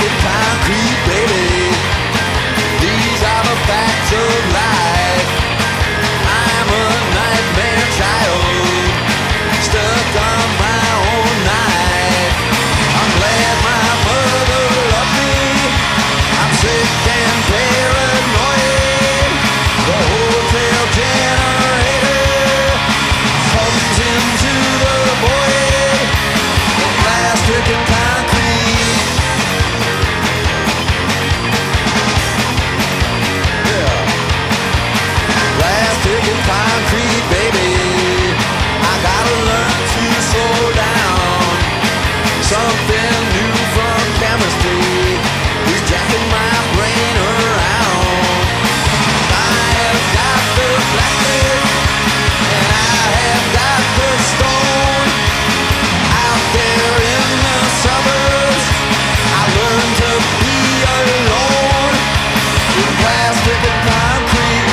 and concrete, baby. These are the facts of life. I'm a nightmare child, stuck on my own knife. I'm glad my mother loved me. I'm sick and paranoid. The hotel generator hums into the void. The plastic and concrete. Yeah. Plastic and concrete, baby. I gotta learn to slow down. Something new from chemistry is jacking my brain around. I have got the plastic and I have got the stone. Out there in the suburbs, I learned to be alone with plastic and concrete.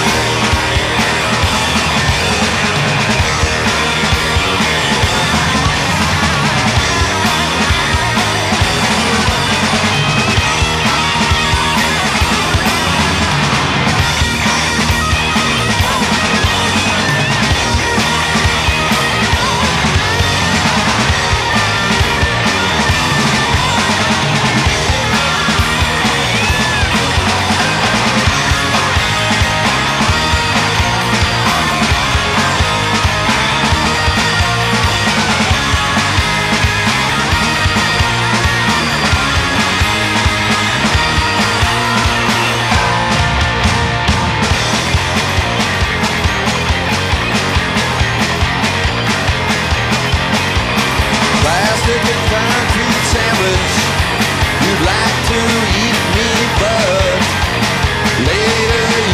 Plastic and concrete sandwich. You'd like to eat me, but later